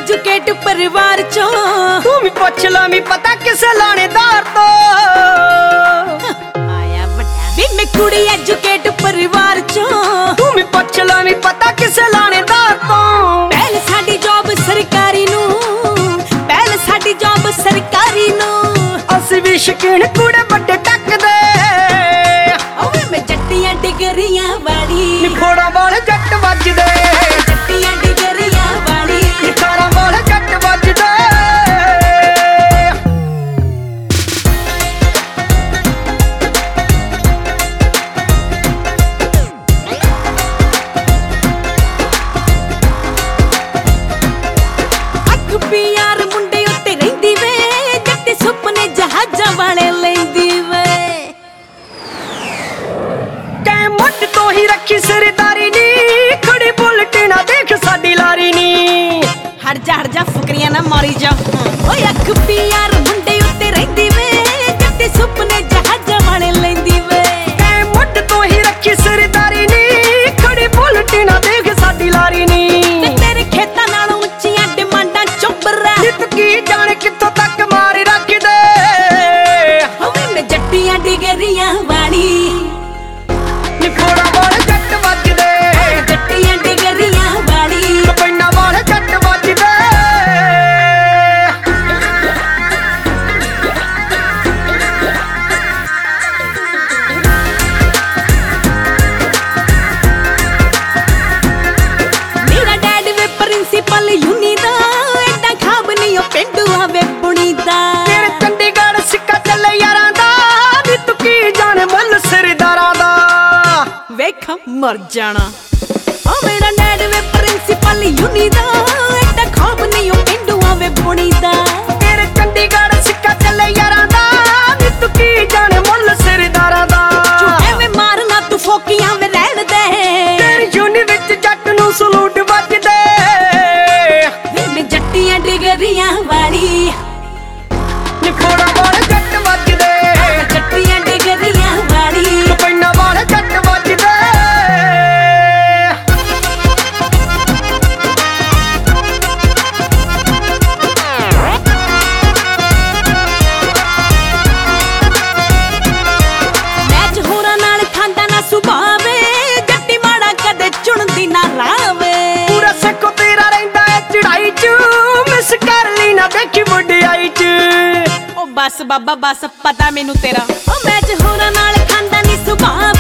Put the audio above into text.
educate परिवार चो तू भी पुछ ला मी पता किस लानेदार तो आया बड़ा भी मैं कुड़ी एजुकेट परिवार चो तू भी पुछ ला मी पता किस लानेदार तो पहले साडी जॉब सरकारी नू पहले साडी जॉब सरकारी नू ਅਸੀਂ ਵੀ ਸ਼ਕੀਨ ਕੁੜੇ ਵੱਡੇ ਟੱਕਦੇ ਓਏ ਮੈਂ ਜੱਟੀਆਂ ਡਿਗਰੀਆਂ ਵਾਲੀ ਨਿਖੋੜਾਂ ਵਾਲੇ ਜੱਟ ਵੱਜਦੇ ਜੱਟੀਆਂ ਡਿਗਰੀਆਂ ਵਾਲੀ ਨਿਖਾਰਾਂ ਵਾਲੇ ਜੱਟ ਵੱਜਦੇ ਅੱਖ ਪਿਆਰ ਮੁੰਡੇ ਉੱਤੇ ਰਹਿੰਦੀ ਵੇ ਜੱਟੀ ਸੁਪਨੇ ਜਹਾਜ਼ਾਂ ਵਾਲੇ ਲੈਂਦੀ ਵੇ ਕੈ ਮੁੱਢ ਤੋਂ ਹੀ ਰੱਖੀ ਸਰਦਾਰੀ ਨੀ ਖੜੀ ਬੁਲਟ ਨਾ ਦੇਖ ਸਾਡੀ ਲਾਰੀ ਨੀ ਹਟ ਜਾ ਫੁਕਰੀਆਂ ਨਾ ਮਾਰੀ ਜਾ ਓਏ ਅੱਖ ਪਿਆਰ ਮੁੰਡੇ ਉੱਤੇ ਰਹਿੰਦੀ ਵੇ ਜੱਟੀ ਸੁਪਨੇ ਜਹਾਜ਼ਾਂ ਵਾਲੇ ਲੈਂਦੀ ਵੇ ਕੈ ਮੁੱਢ ਤੋਂ ਹੀ ਰੱਖੀ ਸਰਦਾਰੀ ਨੀ ਖੜੀ ਬੁਲਟ ਨਾ ਦੇਖ ਸਾਡੀ ਲਾਰੀ ਨੀ ਤੇ ਤੇਰੇ ਖੇਤਾਂ ਨਾਲੋਂ ਉੱਚੀਆਂ ਡਿਮਾਂਡਾਂ ਚੁੱਬਰਾ ਨਿਤ ਕੀ ਜਾਣੇ ਕਿੱਥੋਂ ਤੱਕ ਮਾਰ ਰੱਖਦੇ ਓਏ ਮੈਂ ਜੱਟੀਆਂ ਡਿਗਰੀਆਂ ਵਾਲੀ ਨਿਖੋੜਾਂ ਵਾਲੇ ਜੱਟ ਵੱਜਦੇ ਜੱਟੀਆਂ ਡਿਗਰੀਆਂ ਵਾਲੀ ਕਪੈਨਾ ਵਾਲੇ ਜੱਟ ਵੱਜਦੇ ਮੇਰਾ ਡੈਡ ਵੇ ਪ੍ਰਿੰਸੀਪਲ ਯੂਨੀ ਦਾ ਐਡਾ ਖਾਬ ਨਹੀਂ ਉਹ ਪਿੰਡੂ ਆਵੇ ਬੁਣੀ ਦਾ ਤੇਰੇ ਚੰਡੀਗੜ੍ਹ ਸਿੱਕਾ ਚੱਲੇ ਯਾਰਾਂ ਦਾ ਨੀ ਤੂੰ ਕੀ ਜਾਣੇ ਮੁੱਲ ਸਰਦਾਰਾਂ ਦਾ ਵੇਖ ਮਰ ਜਾਣਾ ਓ ਮੇਰਾ ਡੈਡ ਵੇ ਪ੍ਰਿੰਸੀਪਲ ਯੂਨੀ ਦਾ ਐਡਾ ਖਾਬ ਨਹੀਂ ਉਹ ਪਿੰਡੂ ਆਵੇ ਬੁਣੀ ਦਾ ਤੇਰੇ ਚੰਡੀਗੜ੍ਹ ਸਿੱਕਾ ਚੱਲੇ ਯਾਰਾਂ ਦਾ ਨੀ ਤੂੰ ਕੀ ਜਾਣੇ ਮੁੱਲ ਸਰਦਾਰਾਂ ਦਾ ਐਵੇਂ ਮਾਰਨਾ ਤੂੰ ਫੋਕੀਆਂ ਵੇ ਰਹਿਣ ਦੇ ਤੇਰੀ ਯੂਨੀ ਵਿੱਚ ਜੱਟ ਨੂੰ ਸਲੂਟ ਵੱਜਦੇ ਵੇ ਮੈਂ ਜੱਟੀਆਂ ਡਿਗਰੀਆਂ ਵਾਲੀ ਨਿਖੋੜਾਂ ਵਾਲੇ ਜੱਟ ਵੱਜਦੇ ਜੱਟੀਆਂ ਡਿਗਰੀਆਂ ਵਾਲੀ ਕਪੈਨਾ ਵਾਲੇ ਜੱਟ ਵੱਜਦੇ ਮੈਚ ਹੋਰਾਂ ਨਾਲ ਖਾਂਦਾ ਨਾ ਸੁਭਾਵੇ ਜੱਟੀ ਮਾੜਾ ਕਦੇ ਚੁਣਦੀ ਨਾ ਰਾਵੇ ਪੂਰਾ ਸੱਕੋ ਤੇਰਾ ਰਹਿੰਦਾ ਏ ਚੜਾਈ ਚ ਮਿਸ ਕਰ ਲਈ ਨਾ ਦੇਖੀ ਵਡਿਆਈ ਚ ਓ ਬਸ ਬਾਬਾ ਬਸ ਪਤਾ ਮੈਨੂੰ ਤੇਰਾ ਓ ਮੈਚ ਹੋਰਾਂ ਨਾਲ ਖਾਂਦਾ ਨਹੀਂ ਸੁਭਾਵੇ